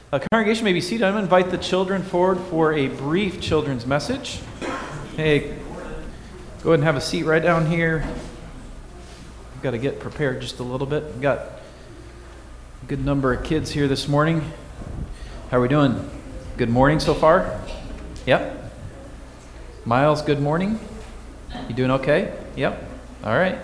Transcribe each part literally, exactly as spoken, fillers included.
Uh, congregation may be seated. I'm going to invite the children forward for a brief children's message. Hey, go ahead and have a seat right down here. I've got to get prepared just a little bit. We've got a good number of kids here this morning. How are we doing? Good morning so far? Yep. Miles, good morning. You doing okay? Yep. All right.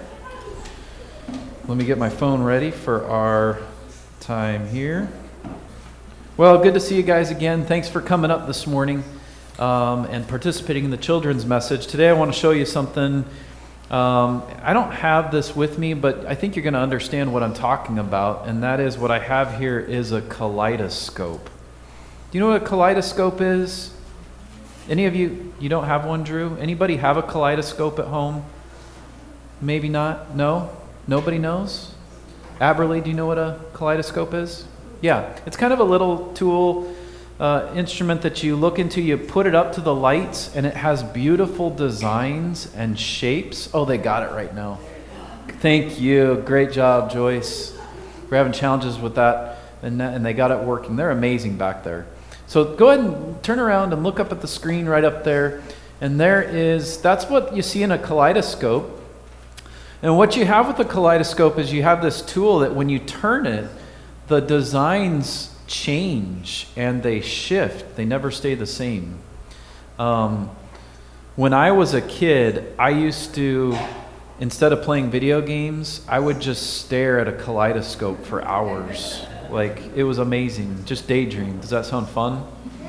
Let me get my phone ready for our time here. Well, good to see you guys again. Thanks for coming up this morning um, and participating in the children's message. Today I want to show you something. Um, I don't have this with me, but I think you're going to understand what I'm talking about, and that is what I have here is a kaleidoscope. Do you know what a kaleidoscope is? Any of you, you don't have one, Drew? Anybody have a kaleidoscope at home? Maybe not? No? Nobody knows? Aberley, do you know what a kaleidoscope is? Yeah, it's kind of a little tool, uh, instrument that you look into, you put it up to the lights, and it has beautiful designs and shapes. Oh, they got it right now. Thank you. Great job, Joyce. We're having challenges with that, and, and they got it working. They're amazing back there. So go ahead and turn around and look up at the screen right up there, and there is, that's what you see in a kaleidoscope. And what you have with a kaleidoscope is you have this tool that when you turn it, the designs change and they shift. They never stay the same. Um, when I was a kid, I used to, instead of playing video games, I would just stare at a kaleidoscope for hours. Like, it was amazing. Just daydream. Does that sound fun?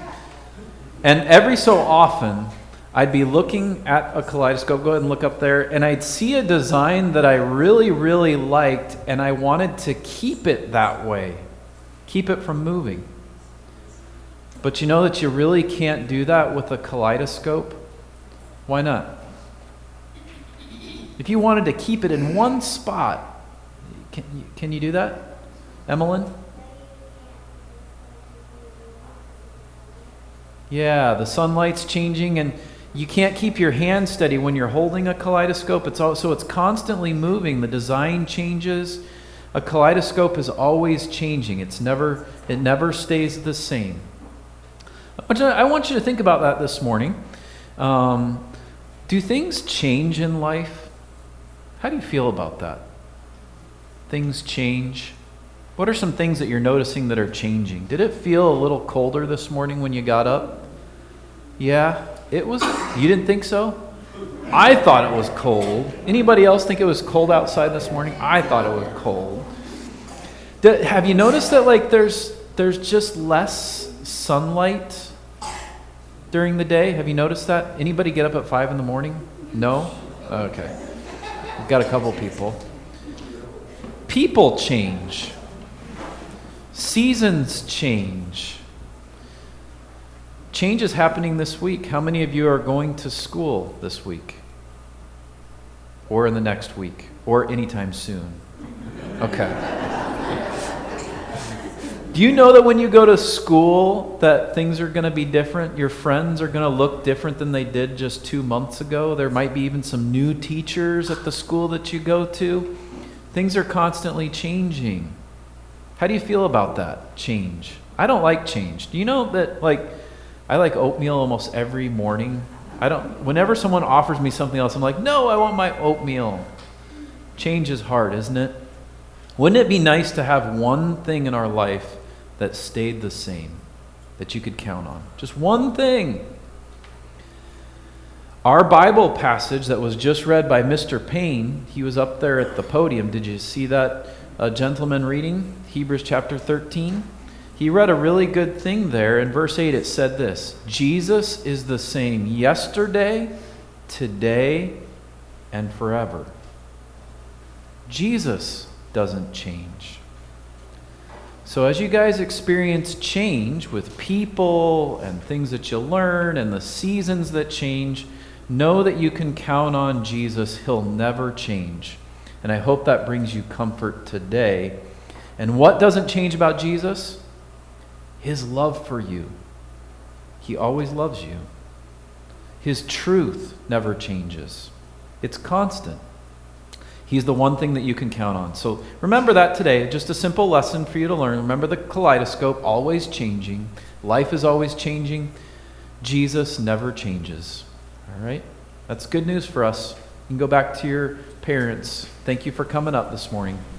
And every so often, I'd be looking at a kaleidoscope, go ahead and look up there, and I'd see a design that I really, really liked, and I wanted to keep it that way, keep it from moving. But you know that you really can't do that with a kaleidoscope? Why not? If you wanted to keep it in one spot, can you, can you do that? Emmeline? Yeah, the sunlight's changing, and you can't keep your hand steady when you're holding a kaleidoscope. It's also, it's constantly moving. The design changes. A kaleidoscope is always changing. It's never, it never stays the same. I want you to think about that this morning. Um, do things change in life? How do you feel about that? Things change. What are some things that you're noticing that are changing? Did it feel a little colder this morning when you got up? Yeah. It was, you didn't think so? I thought it was cold. Anybody else think it was cold outside this morning? I thought it was cold. Did, have you noticed that like there's there's just less sunlight during the day? Have you noticed that? Anybody get up at five in the morning? No? Okay. We've got a couple people. People change. Seasons change. Change is happening this week. How many of you are going to school this week? Or in the next week? Or anytime soon? Okay. Do you know that when you go to school that things are going to be different? Your friends are going to look different than they did just two months ago. There might be even some new teachers at the school that you go to. Things are constantly changing. How do you feel about that change? I don't like change. Do you know that like I like oatmeal almost every morning. I don't. Whenever someone offers me something else, I'm like, no, I want my oatmeal. Change is hard, isn't it? Wouldn't it be nice to have one thing in our life that stayed the same, that you could count on? Just one thing. Our Bible passage that was just read by Mister Payne, he was up there at the podium. Did you see that uh, gentleman reading? Hebrews chapter thirteen. He read a really good thing there. In verse eight it said this: Jesus is the same yesterday, today, and forever. Jesus doesn't change. So as you guys experience change with people and things that you learn and the seasons that change, know that you can count on Jesus. He'll never change. And I hope that brings you comfort today. And what doesn't change about Jesus? His love for you. He always loves you. His truth never changes. It's constant. He's the one thing that you can count on. So remember that today. Just a simple lesson for you to learn. Remember the kaleidoscope, always changing. Life is always changing. Jesus never changes. All right? That's good news for us. You can go back to your parents. Thank you for coming up this morning.